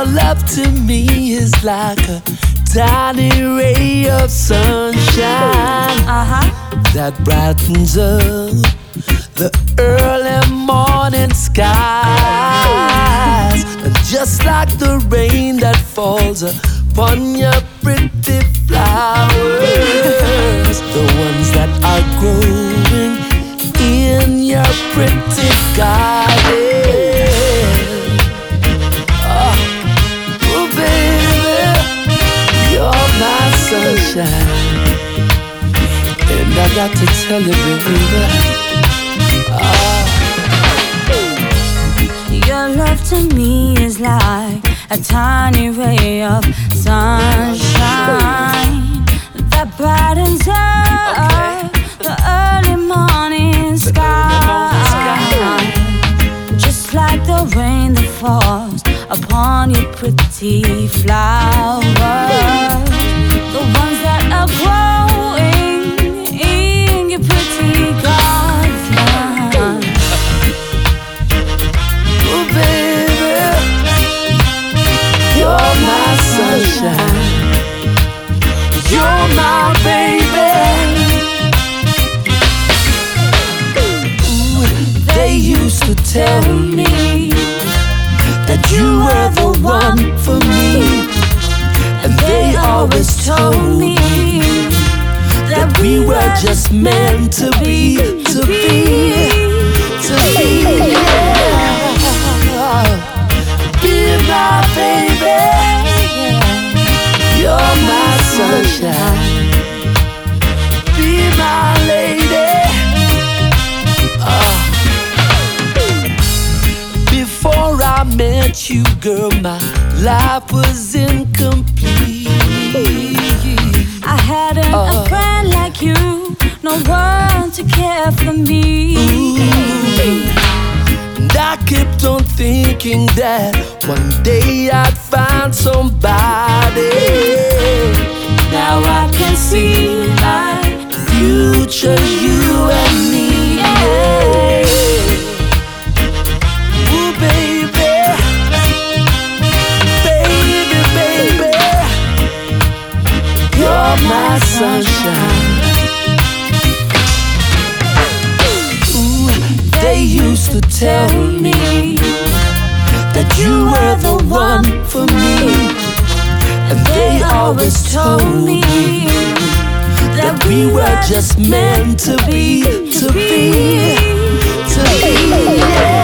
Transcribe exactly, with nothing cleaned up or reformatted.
love to me is like a tiny ray of sunshine uh-huh. that brightens up the early morning skies. And just like the rain that falls upon your pretty flowers, the ones that are growing in your pretty garden. Oh, oh baby, you're my sunshine. And I got to tell you, baby, oh. Your love to me is like a tiny ray of sunshine that brightens up okay. the early morning sky. Just like the rain that falls upon your pretty flowers, the ones that are growing in your pretty garden. Oh baby, you're my sunshine. You're my baby. Ooh, they used to tell me that you were the one for me, and they always told me that we were just meant to be, to be, to be. Be my baby. You're my sunshine. Be my lady. Oh. Before I met you, girl, my life was incomplete. I hadn't uh, a friend like you, no one to care for me. Ooh. And I kept on thinking that one day I'd find somebody. Now I can see my future, you and me. Yeah. Ooh, baby, baby, baby, you're my sunshine. Ooh, they used to tell me that you were the one for me, and they always told me that we were just meant to be, to be, to be. Yeah.